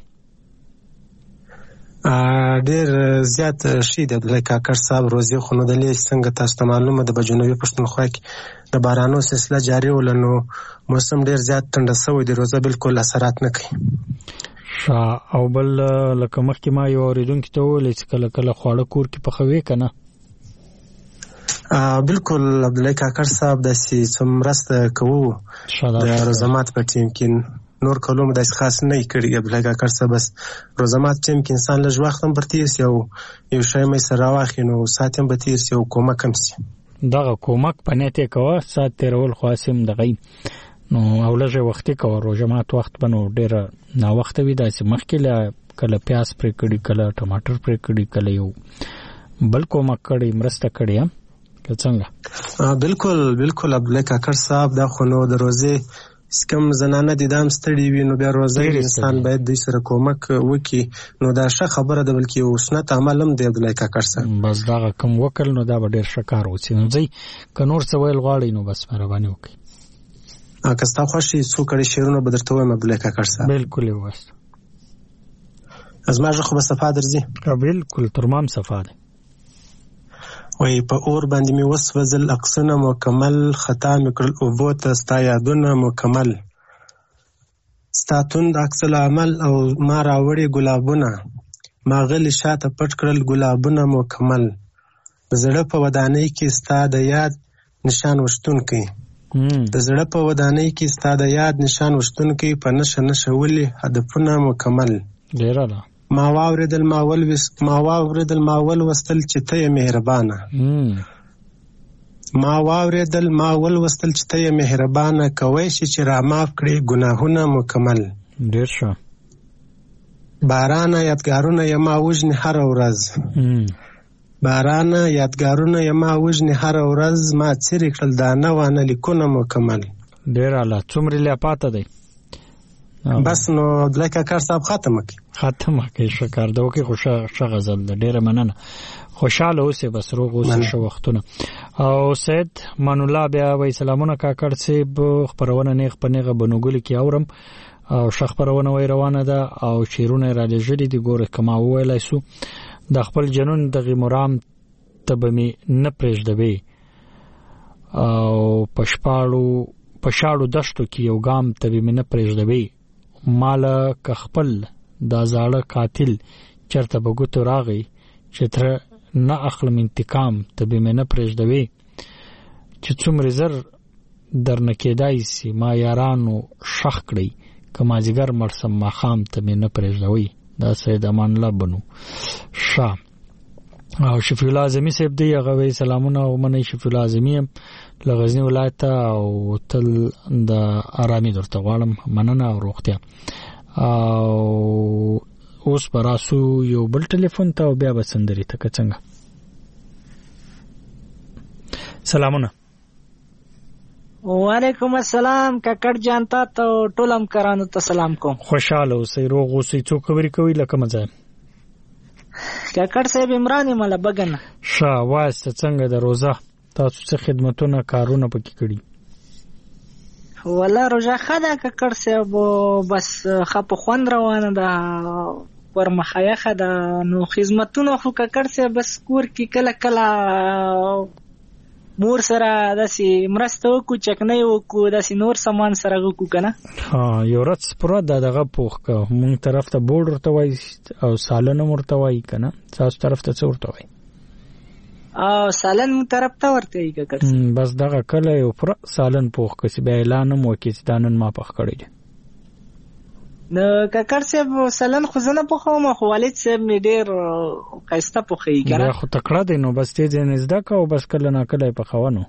ډیر زیات شي د عبدالله کاکر صاحب روزي خو نو د لیس څنګه تاسو ته معلومه ده په جنوبي پښتونخوا کې د بارانو سلسله جاری ولنو موسم ډیر زیات تند شوی دی روزه بالکل اثرات نه کوي. او بل لکه مخکې ما یو اوریدونکو ته ویل چې کله کله خواړه کور کې پخوي کنه بالکل عبدالله کاکر صاحب د سمرسته کوو د روزمات په ټیم کې نور کلوم د خاص نه کړی عبدالله کاکر صاحب بس روزمات ټیم کې انسان لږ وخت هم پرتیر سی او یو شی مې سره واخینو ساتم به تیر سی او کومک هم سی دغه کومک پنهته کوه سات تیرول خاصم دغه نو او لږ وخت کوه روزمات وخت بنو ډیر نا وخت وی داسې مخکې کله پیاز پرې کړي کله ټماټر پرې کړي کله یو بل کومک کړي مرسته کړي څنګه بالکل عبدالله کاکر صاحب دا خو نو د روزه سکم زنانه د دام ستړي وي نو بیا روزه انسان باید د سره کومک وکي نو دا ښه خبره ده بلکې او سنت عمل هم دی عبدالله کاکر صاحب بس دا کوم وکړ نو دا ډیر شکار وسی نو ځي کنور څه ویل غواړي نو بس مهرباني وکړي کستا خوشي څو کړي شعرونه بدرته وایم عبدالله کاکر صاحب بالکل وست ازما خو به صفه درځي بالکل ترمام صفه ده وای په اور باندې می وسوځل اقصنه مکمل خطا میکړل او بوت ستا یادونه مکمل ستا توند عکس العمل او ما راوړي ګلابونه ما غلی شاته پټ کړل ګلابونه مکمل زړه په ودانۍ کې ستا د یاد نشان وشتون کوي د زړه په ودانۍ کې ستا د یاد نشان وشتون کوي په نشه نشه ولي هدفونه مکمل ډیر ده ما واوریدل ما ولوستل چې ته مهربانه ما واوریدل ما ولوستل چې ته مهربانه کوي چې را معاف کړي ګناهونه مکمل ډیر ښه بارانه یادګارونه یما وژني هر ورځ بارانه یادګارونه یما وژني هر ورځ ما څیرې کړل دانه وانه لیکونه مکمل ډیر اعلی څومره لا پاته دی بس نو عبدالله کاکر صاحب ختمه کی شکر دا وکي خوشا غزل ډیره مننه خوشاله اوسه بس روغ اوسه شو وختونه. او سید مان الله بیا وای سلامونه کاکر صاحب خبرونه نیغ په نیغه بنوګل کی اورم او خبرونه وای روانه ده او شیرونه را لجړي دي ګوره کما ویلای سو د خپل جنون دغه مرام تبمی نه پرېږدوي او پښاړو دشتو کې یو ګام تبمی نه پرېږدوي مال که خپل دا زاړه قاتل چرته بګوتو راغی چې تر نه اخلم انتقام تبې مې نه پرېږدوي چې څومره زر درنه کېدای سي ما یارانو شخ کړی که مازیګر مرسم ماښام ته مې نه پرېږدوي. دا سید امان الله بنو شاه او شفیع الله اعظمي صاحب دی هغه وی سلامونه او منی شفیع الله اعظمي له غزنی ولایت او تل د آرامي درته غواړم مننه او روغتیا. او اوس براسو یو بل ټلیفون ته او بیا به سندري ته څنګه سلامونه. وعلیکم السلام کاکړ جان ته ټولم کرانو ته سلام کوم. خوشاله اوسئ روغ اوسئ څوک خبرې کوي لکه مزه کاکړ صاحب عمران مله بګنه شاه واسطه څنګه د روزه تاسو څه خدمتونه کارونه پکې کړی؟ ولا روژه ښه ده ککړ صاحب، بس ښه په خوند روانه ده، پر مخایخه ده. نو خدمتونه خو ککړ صاحب بس کور کې کله کله مور سره داسې مرسته وکړو، چکنۍ وکړو، داسې نور سامان سره وکړو که نه. یو ورځ پوره دغه پوخ که مونږ طرف ته بوډ ورته وایي او سالن هم ورته وایي که نه، تاسو طرف ته څه ورته وایي؟ سالن مونږ طرف ته ورته وایي ککړ صاحب. بس دغه کله یو پوره سالن پوخ که چې بیا اعلان هم وکړي چې دا نن ما پخ کړی دی. نو ککړ صاحب سالن خو زه نه پخوم، خو والد صاحب مې ډېر ښایسته پخوي که نه. بیا خو تکړه دی، نو بس تیز یې زده که او بس کله ناکله یې پخوه. نو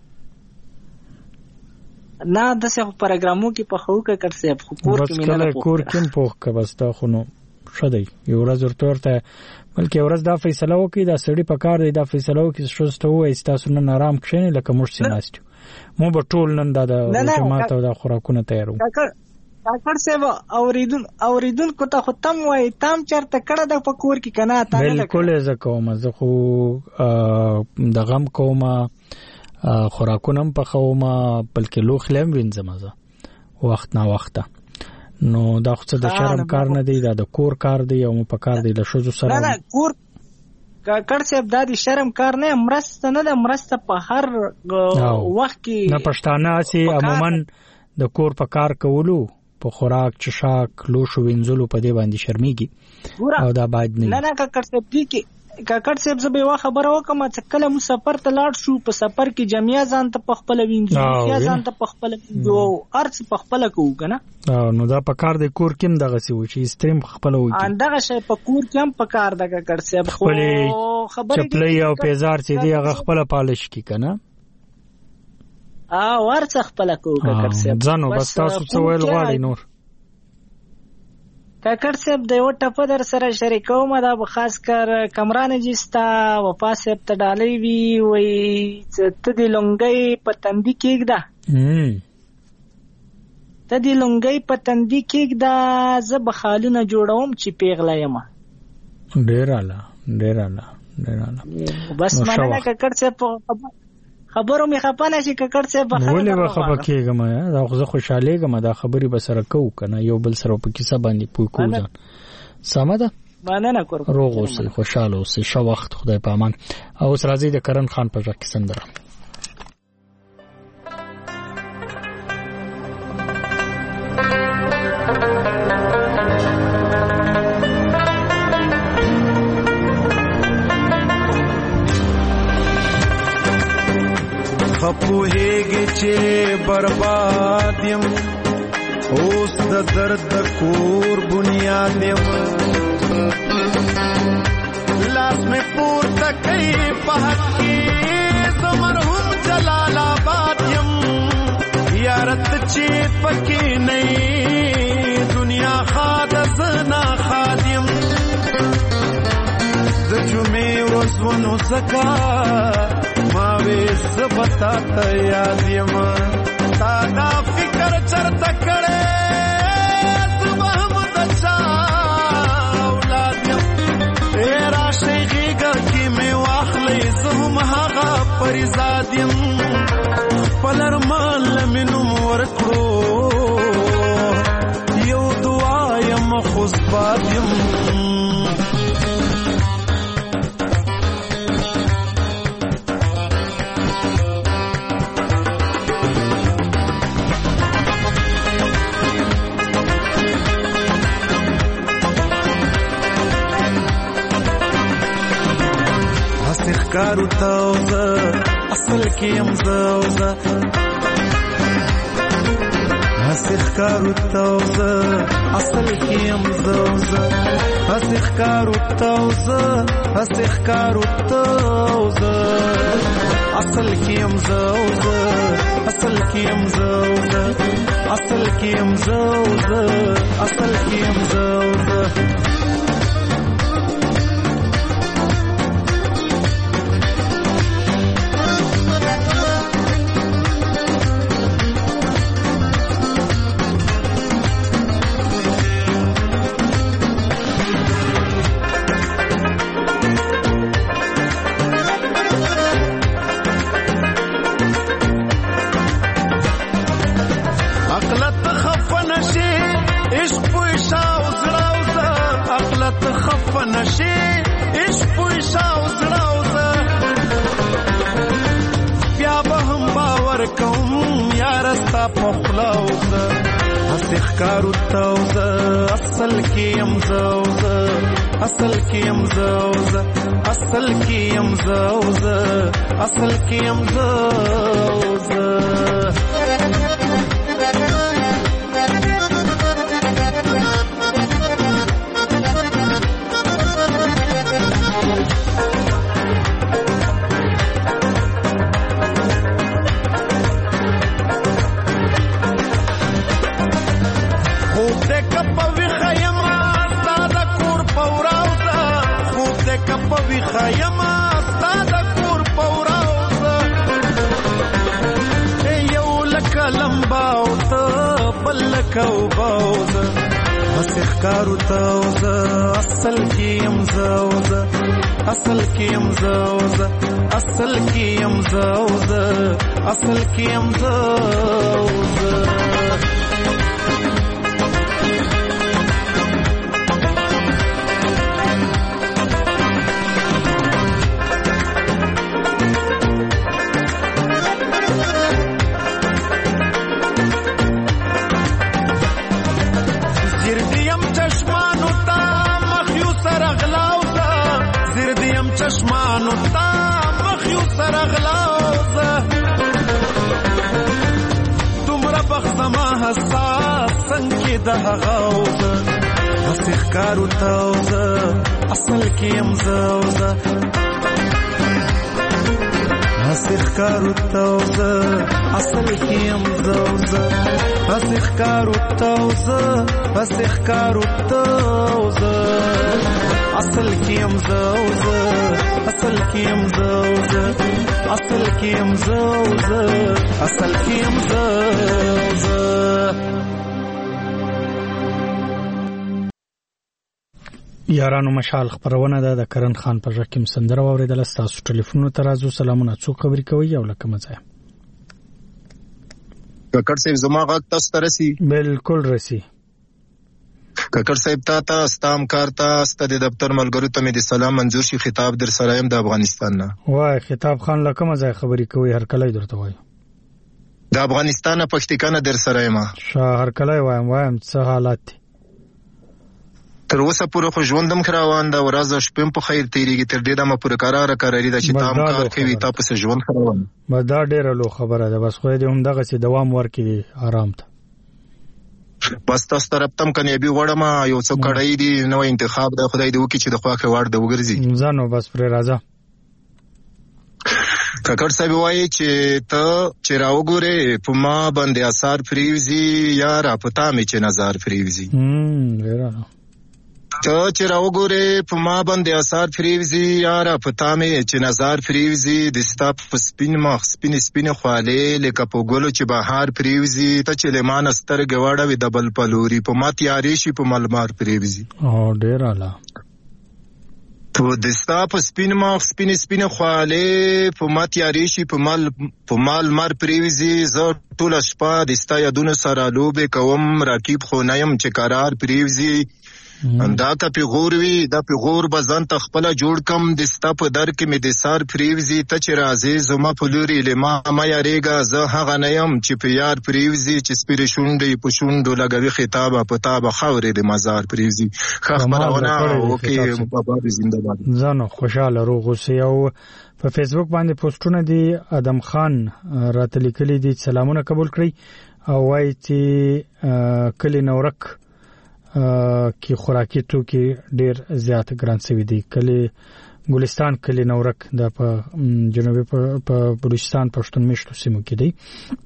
نه داسې خو پروګرامو کې پخوو ککړ صاحب، خو کور کې مې نه پخوم. کور کې هم پوخ که بس دا خو نو ښه دی. یو ورځ ورته بلکې یو ورځ دا فیصله وکړي، دا سړي په کار دی دا فیصله وکړي چې ښځو ته ووایي چې تاسو نن آرام کښېنئ لکه موږ چې ناست یو، موږ به ټول نن دا د جماعت او دا خوراکونه تیاروو. کاکړ صاحب اوریدونکو ته خو تم وایي تام چېرته کړه ده په کور کې که نه؟ بلکل یې زه کوم، زه خو دغه هم کوم، خوراکونه هم پخوم، بلکې لوښي هم وینځم زه وخت نا وخته. نو دا خو څه د شرم کار نه دی، دا د کور کار دی او مو په کار دی له ښځو سره. نه کور کاکړ صاحب دا د شرم کار نه، مرسته نه ده، مرسته په هر وخت کې نه. پښتانه هسې عموما د کور په کار کولو، په خوراک چشاک لوښو وینځلو په دې باندې شرمېږي او دا باید نه. نه کاکړ صاحب دې کې کاکړ صاحب زه به یوه خبره وکړم چې کله مو سفر ته لاړ شو، په سفر کې جمعیه ځان ته په خپله وینځو، لوښیا ځان ته په خپله وینځو، هر څه په خپله کوو که نه. نو دا په کار دی کور کې هم دغسې و چې استري هم خپله وکړي. دغه شی په کور کې هم په کار ده کاکړ صاحب. خپلې چپلۍ او پیزار چې دی هغه خپله پالش کړي که نه. هر څه خپله کوو کاکړ صاحب. ځانو بس تاسو څه ویل غواړئ نور؟ کاکړ صاحب د یو ټپه در سره شریکوم، دا به خاص کر کمران جستا وفا صاحب ته ډالۍ وي، وایي ته دې لونګۍ په تندي کېږده، ته دې لونګۍ په تندي کېږده، زه به خالونه جوړوم چې پیغله یم. ډېر اعلی ډېر اعلی ډېر اعلی. بس مننه کاکړ صاحب، خبرو مې خفه نه شي کاکړ صاحب. ولې به خفه کېږم؟ دا خو زه خوشحالېږم، دا خبرې به سره کوو که نه، یو بل سره په کیسه باندې پوه کوو ځان. سمه ده، مننه کور روغ اوسئ، خوشحاله اوسئ، ښه وخت، خدای په امان. اوس راځئ د کرن خان په غږ کې سندره. خپوهیږي چې برباد یم، اوس د درد کور بنیاد یم، لاس مې پورته کوي په حق کې زه مرحوم جلال آباد یم، یارت چې پکې نه دنیا خاد زنا خادیم، د جمعې ورځونو زکا ماوی زبتا تا یاد یم، تا دا فکر چرته کړې زبه هم د چا اولاد یم، راشئ غېږه کې مې واخلئ زه هم هغه پریزاد یم، خپل ارمان له مې نوم ورکړو یو دعا یم خوزباد یم. کارو تاوزه اصل کې یم زوزه، هسخ کارو تاوزه اصل کې یم زوزه، هسخ کارو تاوزه هسخ کارو تاوزه اصل کې یم زوزه، اصل کې یم زوزه، اصل کې یم زوزه، اصل کې یم زوزه. پخلاوزه اسخ کاروتاوزه اصل کیم زوزه اصل کیم زوزه اصل کیم زوزه اصل کیم زوزه کپوی خیمه ستاد کور پوراوزه یو لکه لمباو ته بل لکه وباوزه مسیح کارو تاوزه اصل کیم زوزه اصل کیم زوزه اصل کیم زوزه اصل کیم زوزه چشمانو تا مخیو سرغلاوزه دومره بخزما حساس سنکی ده غوزه مسیح کارو تاوزه اصل کیم زوزه مسیح کارو تاوزه اصل کیم زوزه مسیح کارو تاوزه مسیح کارو تاوزه اصل کیم زوزه اصل کیم زوزه اصل کیم زوزه اصل کیم زوزه یارانو مشال خبرونه ده د کرن خان په ژکه سندره اوریدل تاسو ټلیفون ته راځو سلامونه څو خبرې کوي او لکه مزه ککړ صاحب زما غږ تاسو ته رسی بالکل رسی ککړ صاحب تا ستام کارتا ست د دفتر ملګرو ته مې د سلام منظور شي خطاب در سره يم د افغانستان نه وای خطاب خان لکه مزه خبرې کوي هر کله درته وای د افغانستان پښتیکانه در سره یم هر کله وایم څه حالات تر اوسه پورې خو ژوندم خروان دا ورځ شپم په خیر تیریږي تر دې دمه پورې قرار ده چې تام کار کوي تاسو ژوند خروان دا ډیره لو خبره ده بس خو دې هم دغه سي دوام ورکړي آرام ته بس تاسو طرف تم کني بي وړم یو څو کړای دي نو انتخاب د خدای دی وکي چې د خواخه وړ د وګرځي ځانو بس پر راځه ککړ صاحب وایي چې ته چې راوګوره په ما باندې اثر فریوزي یا را پتا مې چې نظر فریوزي ډیره ته چې راوګوره په ما باندې اثر فریوزي یا را پتا مې چې نظر فریوزي د ستا په سپین مخ سپین خواله لکه په ګلو چې بهار فریوزي ته چې لمان ستر غواړه د بل پلوري په ما تیارې شي په ملمار فریوزي او ډیر اعلی تو د ستا په سپین مخ سپین خواله په ما تیارې شي په مال مر فریوزي زه ټول شپه د ستا یادونه سره لوبه کوم راکیب خو نیم چې قرار فریوزي دا کا پیغوروي دا پیغور بزن تخپل جوړ کم د ستا په در کې مې د سار فریوزي ته چې راځي زما په لوري لما ما یاريګه زه هغه نه يم چې په یار فریوزي چې سپیر شونډې په شونډو لګوي خطابه پتابه خورې د مزار فریوزي خبرونه اوکي بابا زنده باد زانو خوشاله روغ اوسئ او په فیسبوک باندې پوسټونه دي ادم خان راته لیکلي دي سلامونه قبول کړئ او وایي چې کلی نورک کی خوراکي توکي ډیر زیات ګران شوی دي کلی ګلستان کلی نورک د په جنوبي په بلوچستان پښتون میشتو سیمو کې دی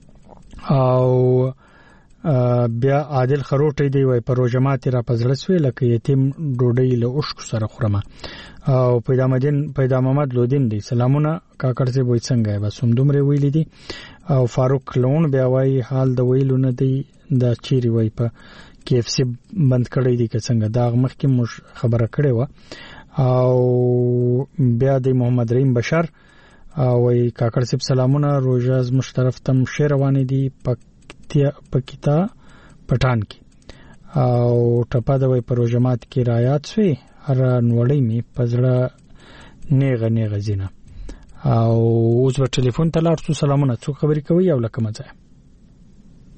او بیا عادل خروټي دی وای په روجمات را پزړه سوی لکه یتیم ډوډۍ له اوښکو سره خورمه او پیدا محمد لودین دی سلامونه کاکړ سي وای څنګه بس هم دومره ویل دي او فاروق لون بیا وای حال د ویلو نه دی د چيري وای په KFC بند کړی دی که څنګه دا مخکې مو خبره کړې و او بیا د محمد رحیم بشر او کاکړ صاحب سلامونه روزاز مشترف تم شیر روان دي پکتا پټان کې او ټپه د وای پروژمات کې رایات سوی هر نوړی می پزړه نیغه زینا او اوس په ټلیفون ته لاړ سلامونه څو خبرې کوي او لکه مزه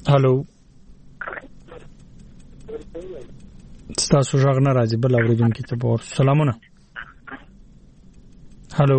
هالو ستاسو ژغ نه راځي بل اوریدونکي ته به سلامونه. هالو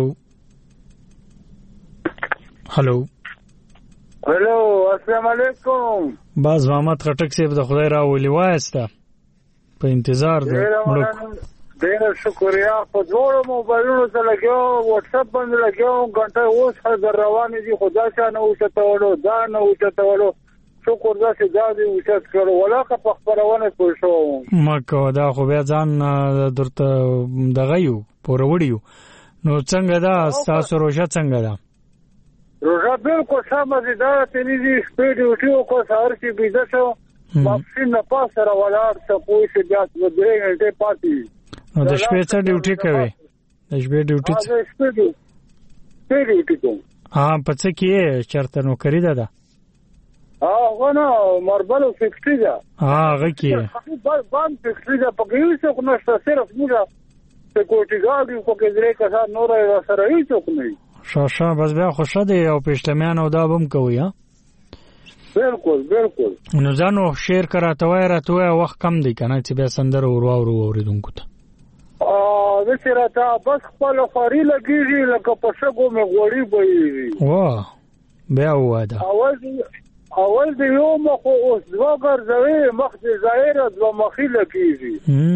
هالو هلو السلام علیکم. باز محمد خټک صاحب د خدای راولي وایسته په انتظار ده. ډېر شکریا. په دوړو موبایلونو ته لګیو، واتس اپ باندې لګیو، غنټه اوس حاضر روانې دي. خدا چا نه اوچتولو، دا نه اوچتولو، شکر داسې دا دې اوچت کړو. ولاکه په خپرونه پوه شوم. ما کو دا خو بیا ځان درته دغه یو پوروړي یو. نو څنګه ده ستاسو روژه څنګه ده؟ روژه بالکل ښه مزېداره تېرې دي. شپې ډیوټي وکړو، سهار چې بیده شو، ماپښین نه پاس سره ولاړ شه، پوه شې بیا 2 غنټې پاتې وي. نو د شپې څه ډیوټي کوې؟ د شپې ډیوټي څه؟ شپې ډیوټي کوم. په څه کې یې؟ چېرته نوکري ده ده؟ هغه نه ماربلو فیکټري ده. هغه کې یې بام فیکټري ده. پکې هېڅوک نشته، صرف موږ سکیورټي ګارډ یو، پکې 3 کسان نور سره هېڅوک نه وي. ښه بس بیا خو ښه دی. او پېشلمیان او دا به هم کوئ؟ بالکل بالکل. نو ځان شعر که راته وایه وخت کم دی که نه چې بیا سندره ورواورو اورېدونکو ته؟ داسې راته بس خپله خواري لګېږي، لکه په شګو مې غوړي بهېږي. واه بیا ووایه ده. اول د یو مخ اوس 2 ګرځوي، مخ د ظاهره 2 مخي لګېږي.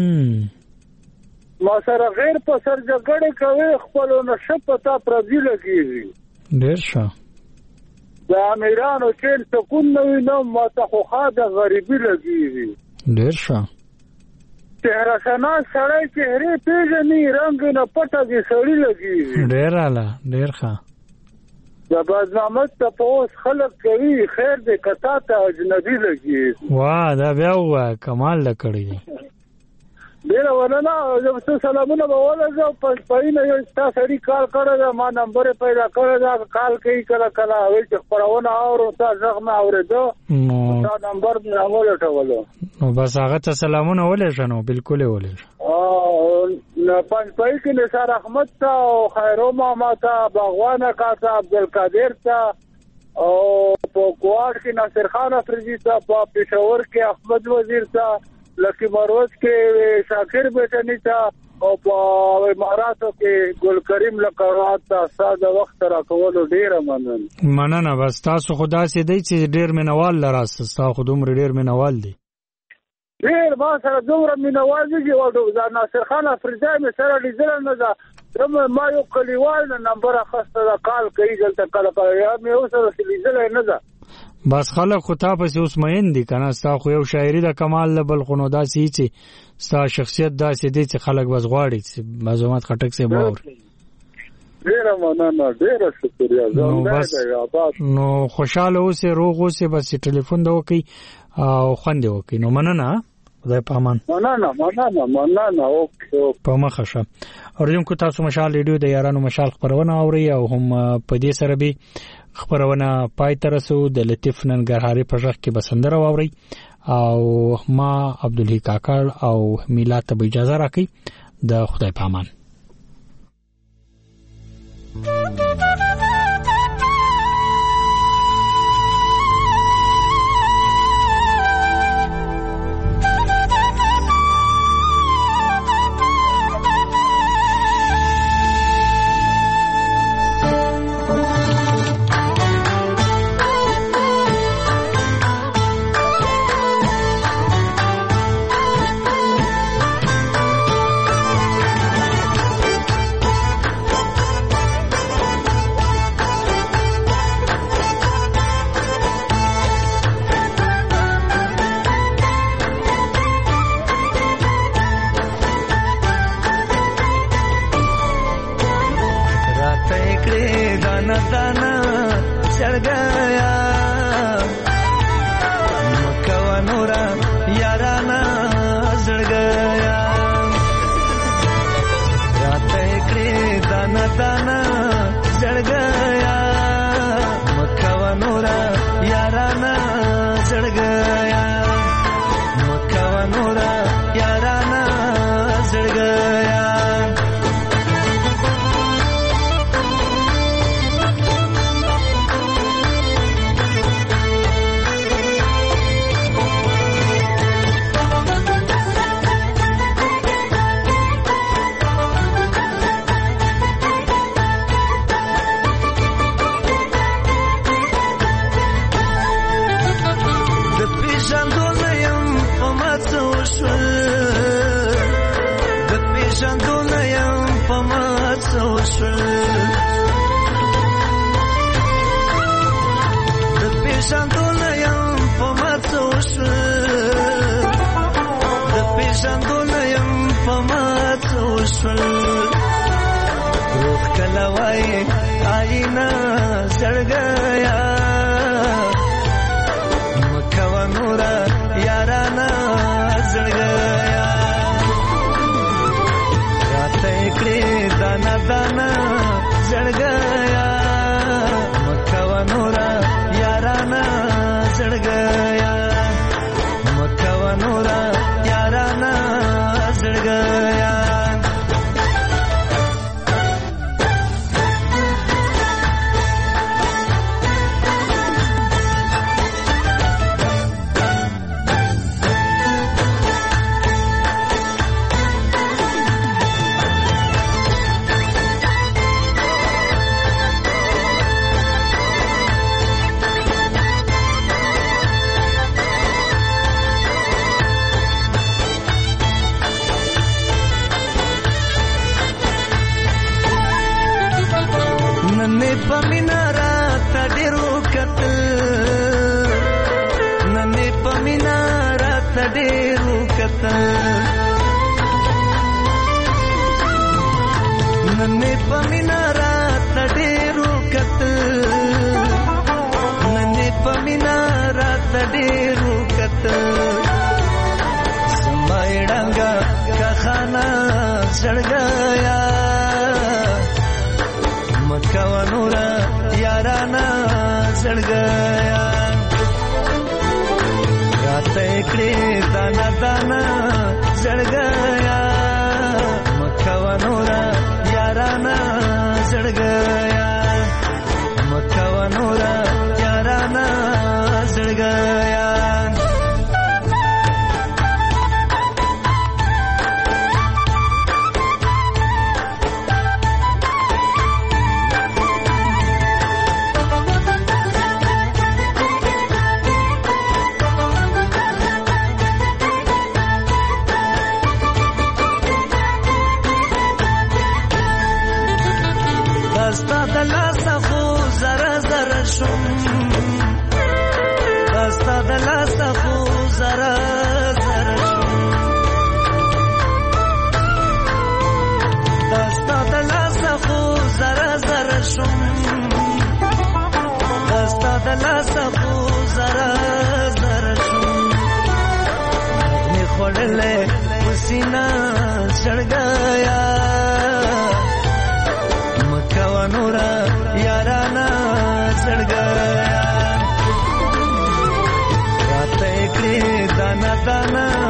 ما سره غیر په سر جګړې کوي، خپلو نشه په تا پردي لګېږي. ډېر ښه. د امیرانو چیل سکون نه وینم، ما ته خو ښه د غریبي لګېږي. ډېر ښه. چهره شناس سړی چهرې پېژني، رنګ نه پټه د سړي لګېږي. ډېر اعلی، ډېر ښه. د بدنامت تپوس خلک کوي، خیر دې که تا ته اجنبي لګېږي. واه دا بیا ووایه، کمال ده کړی دی. ډېره مننه. زه څه سلامونه به ولګوم. پنځپاینه یو ستا سړي کال کړی ده، ما نمبر یې پیدا کړی ده، کال کوي کله کله وایي چې خپرونه اورو، ستا غږ مې اورېده، ستا نمبر مې راولټولو. نو بس هغه ته سلامونه ولېږه. نو بالکل یې ولېږه. پنځپاي کې نثار احمد ته او خیرو ماما ته، باغوان اکا ته، عبدالقادر ته، او په کوهاټ کې ناصر خان افریدي ته، په پېښور کې احمد وزیر ته، لکی مروز کې شاکر بیٹنی ته، او په اماراتو کې ګل کریم لکروات ته. ستا د وخت راکولو ډېره مننه. بس تاسو خو داسې دی چې ډېر مینوال لراست. ستا خو دومره ډېر مینوال دی. ډېر ما سره دومره مینوال دي چې دا ناصر خان افریدی مې سره لیدلی نه ده. ما یو کلیوال نه نمبر اخیسته ده، کال کوي دلته کله کله، یا مې اوس سره لیدلی نه ده. بس خلک خو تا پسې اوس مین دي که نه؟ ستا خو یو شاعري ده کمال ده، بل خو نو داسې چې ستا شخصیت داسې دی چې خلک بس غواړي چې بس محمد خټک صاحب واوري. ډېره مننه، ډېره شکریا. نو خوشحاله اوسې، روغ اوسې، بس چې ټلیفون ده وکړي او خوند یې وکړي. نو مننه. خدای په امان. مننه. اوکې په مخه شه. اورېدونکو تاسو مشال ریډیو د یارانو مشال خپرونه اورئ، او هم په دې سره به خبرونه پای ته رسو. د لطیف ننګرهاري په غږ کې به سندره واورئ، او ما عبدالحی کاکړ او میلاد ته به اجازه راکړئ. د خدای په امان. وشول د پیژندونه یم په ماته وشول د پیژندونه یم په ماته وشول روح کله وایي آیینه زړګیا مکوه نوره یارانه زړګیا راته کړې دانا دانا زړګیا مکوه نوره یارانه زړګیا مکوه نوره یارانه زړګیا नन्हे पमीना रात डेरू कतल नन्हे पमीना रात डेरू कतल समायडांगा का खाना चढ़ गया मक्का नूरा याराना चढ़ गया रात एकड़े दाना दाना चढ़ गया मक्का नूरा याराना चढ़ गया मक्का नूरा याराना चढ़ गया सीना चढ़ गया मक्का नूरा याराना चढ़ गया रात एकड़े दाना दाना